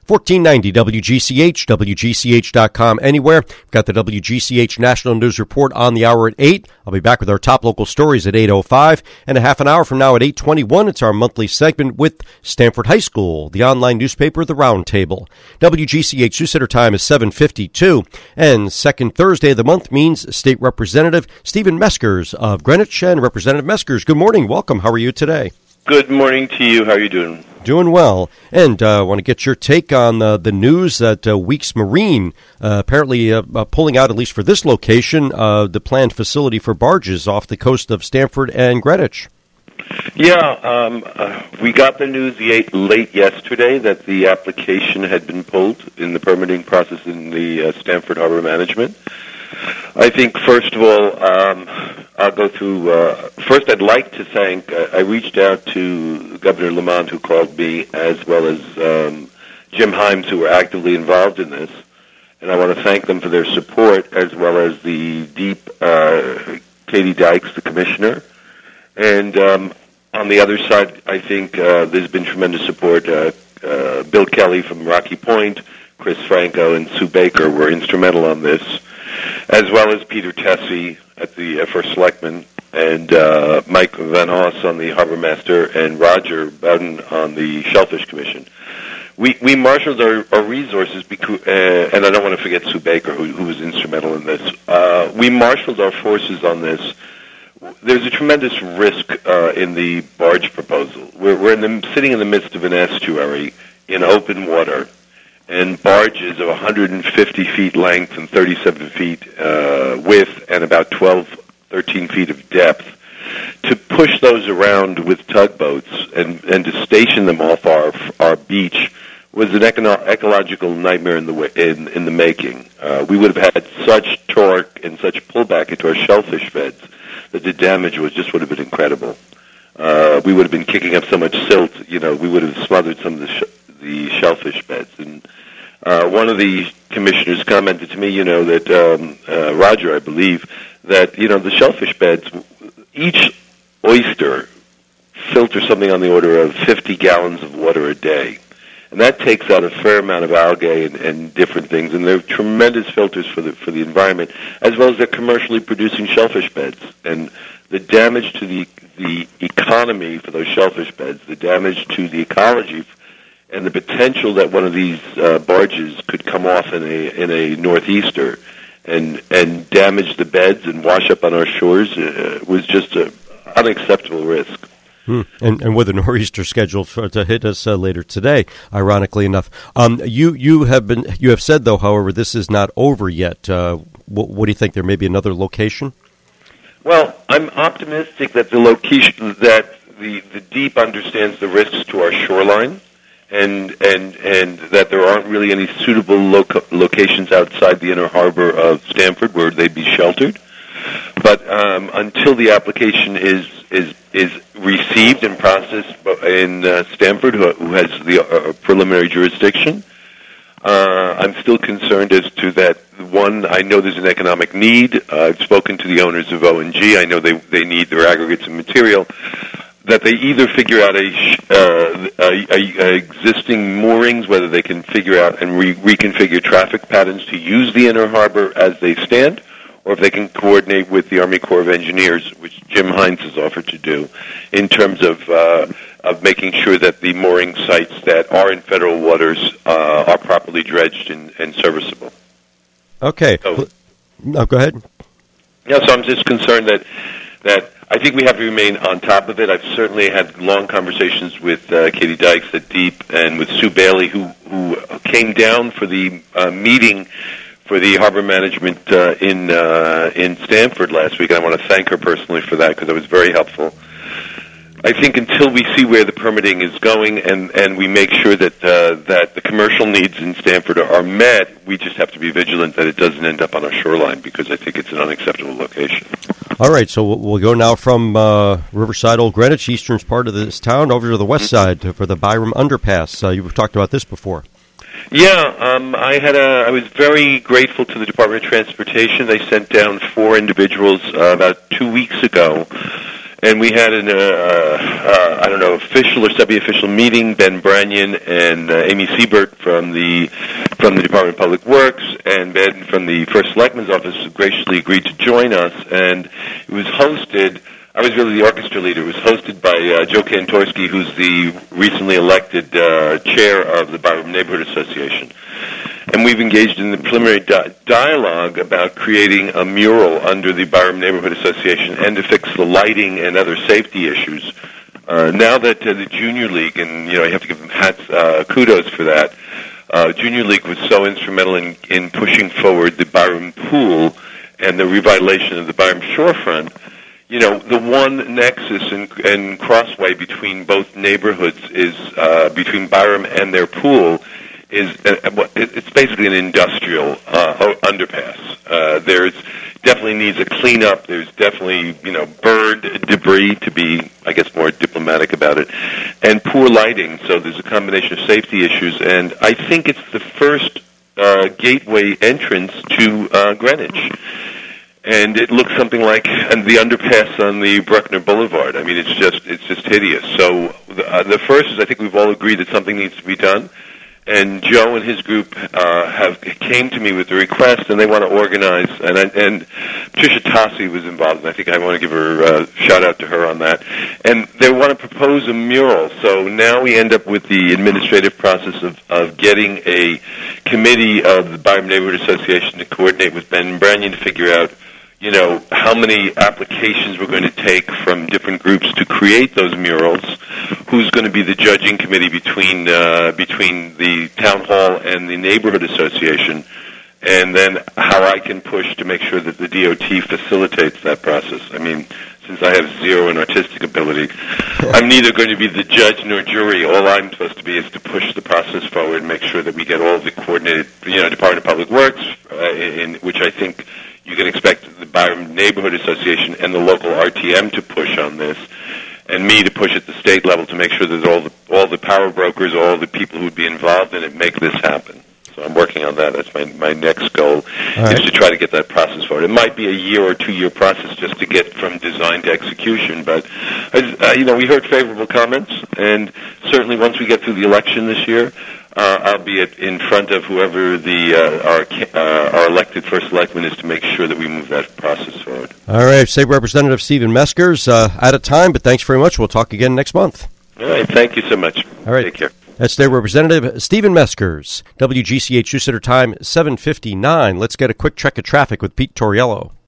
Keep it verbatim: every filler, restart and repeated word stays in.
fourteen ninety W G C H, W G C H dot com, anywhere. We've got the W G C H National News Report on the hour at eight. I'll be back with our top local stories at eight oh five. And a half an hour from now at eight twenty-one, it's our monthly segment with Stanford High School, the online newspaper, The Round Table. W G C H News Center time is seven fifty-two. And second Thursday of the month means State Representative Stephen Meskers of Greenwich. And Representative Meskers, good morning. Welcome. How are you today? Good morning to you. How are you doing? Doing well. And I uh, want to get your take on uh, the news that uh, Weeks Marine uh, apparently uh, uh, pulling out, at least for this location, uh, the planned facility for barges off the coast of Stamford and Greenwich. Yeah, um, uh, we got the news late yesterday that the application had been pulled in the permitting process in the uh, Stamford Harbor Management. I think, first of all, um, I'll go through, uh, first I'd like to thank, uh, I reached out to Governor Lamont, who called me, as well as um, Jim Himes, who were actively involved in this, and I want to thank them for their support, as well as the deep uh, Katie Dykes, the commissioner. And um, on the other side, I think uh, there's been tremendous support. Uh, uh, Bill Kelly from Rocky Point, Chris Franco, and Sue Baker were instrumental on this, as well as Peter Tessie at the uh, First Selectman, and uh, Mike Van Hoss on the Harbor Master, and Roger Bowden on the Shellfish Commission. We we marshaled our, our resources, because, uh, and I don't want to forget Sue Baker, who, who was instrumental in this. Uh, we marshaled our forces on this. There's a tremendous risk uh, in the barge proposal. We're, we're in the, sitting in the midst of an estuary in open water, and barges of one hundred fifty feet length and thirty-seven feet uh, width and about twelve, thirteen feet of depth. To push those around with tugboats and, and to station them off our our beach was an econo- ecological nightmare in the in, in the making. Uh, we would have had such torque and such pullback into our shellfish beds that the damage was just would have been incredible. Uh, we would have been kicking up so much silt, you know, we would have smothered some of the sh- the shellfish beds. And uh, one of the commissioners commented to me, you know, that um, uh, Roger, I believe, that you know the shellfish beds, each oyster filters something on the order of fifty gallons of water a day. And that takes out a fair amount of algae and, and different things, and they're tremendous filters for the for the environment, as well as they're commercially producing shellfish beds. And the damage to the the economy for those shellfish beds, the damage to the ecology, and the potential that one of these uh, barges could come off in a in a northeaster and and damage the beds and wash up on our shores uh, was just an unacceptable risk. Hmm. And, and with a nor'easter scheduled for, to hit us uh, later today, ironically enough, um, you you have been you have said though, however, this is not over yet. Uh, what, what do you think? There may be another location. Well, I'm optimistic that the location that the the deep understands the risks to our shoreline, and and and that there aren't really any suitable loca- locations outside the inner harbor of Stamford where they'd be sheltered. But um, until the application is is is received and processed in uh, Stamford, who, who has the uh, preliminary jurisdiction, uh, I'm still concerned as to that. One, I know there's an economic need. Uh, I've spoken to the owners of O N G. I know they they need their aggregates and material. That they either figure out a, uh, a, a, a existing moorings, whether they can figure out and re- reconfigure traffic patterns to use the inner harbor as they stand, or if they can coordinate with the Army Corps of Engineers, which Jim Hines has offered to do, in terms of uh, of making sure that the mooring sites that are in federal waters uh, are properly dredged and, and serviceable. Okay. So, no, go ahead. Yeah, so I'm just concerned that that I think we have to remain on top of it. I've certainly had long conversations with uh, Katie Dykes at Deep and with Sue Bailey, who who came down for the uh, meeting for the harbor management uh, in uh, in Stamford last week. And I want to thank her personally for that because it was very helpful. I think until we see where the permitting is going and, and we make sure that uh, that the commercial needs in Stamford are, are met, we just have to be vigilant that it doesn't end up on our shoreline because I think it's an unacceptable location. All right, so we'll go now from uh, Riverside, Old Greenwich, eastern part of this town, over to the west side for the Byram Underpass. Uh, you've talked about this before. Yeah, um, I had a. I was very grateful to the Department of Transportation. They sent down four individuals uh, about two weeks ago, And we had an, uh, uh, I don't know, official or semi-official meeting. Ben Branyan and uh, Amy Siebert from the from the Department of Public Works and Ben from the First Selectman's Office graciously agreed to join us. And it was hosted, I was really the orchestra leader. It was hosted by uh, Joe Kantorski, who's the recently elected uh, chair of the Byram Neighborhood Association. And we've engaged in the preliminary di- dialogue about creating a mural under the Byram Neighborhood Association and to fix the lighting and other safety issues. Uh, now that uh, the Junior League, and you know, you have to give them hats, uh, kudos for that, uh, Junior League was so instrumental in, in pushing forward the Byram Pool and the revitalization of the Byram Shorefront. You know, the one nexus and, and crossway between both neighborhoods is, uh, between Byram and their pool, is uh, it's basically an industrial uh, underpass. Uh, there's definitely needs a cleanup. There's definitely, you know, bird debris, to be, I guess, more diplomatic about it, and poor lighting. So there's a combination of safety issues, and I think it's the first uh, gateway entrance to uh, Greenwich. And it looks something like and the underpass on the Bruckner Boulevard. I mean, it's just it's just hideous. So the, uh, the first is I think we've all agreed that something needs to be done. And Joe and his group uh, have came to me with the request, and they want to organize. And I, and Patricia Tassi was involved, and I think I want to give her a uh, shout out to her on that. And they want to propose a mural. So now we end up with the administrative process of, of getting a committee of the Byram Neighborhood Association to coordinate with Ben Branyan to figure out, you know, how many applications we're going to take from different groups to create those murals, who's going to be the judging committee between uh, between the town hall and the neighborhood association, and then how I can push to make sure that the D O T facilitates that process. I mean, since I have zero in artistic ability, I'm neither going to be the judge nor jury. All I'm supposed to be is to push the process forward and make sure that we get all the coordinated, you know, Department of Public Works, uh, in which I think you can expect the Byram Neighborhood Association and the local R T M to push on this, and me to push at the state level to make sure that all the all the power brokers, all the people who would be involved in it, make this happen. So I'm working on that. That's my my next goal, right, is to try to get that process forward. It might be a year or two year process just to get from design to execution, but uh, you know, we heard favorable comments, and certainly once we get through the election this year, Uh, I'll be at, in front of whoever the uh, our uh, our elected first selectman is to make sure that we move that process forward. All right, State Representative Stephen Meskers, uh, out of time, but thanks very much. We'll talk again next month. All right, thank you so much. All right, take care. That's State Representative Stephen Meskers. W G C H News Center time seven fifty-nine. Let's get a quick check of traffic with Pete Torriello.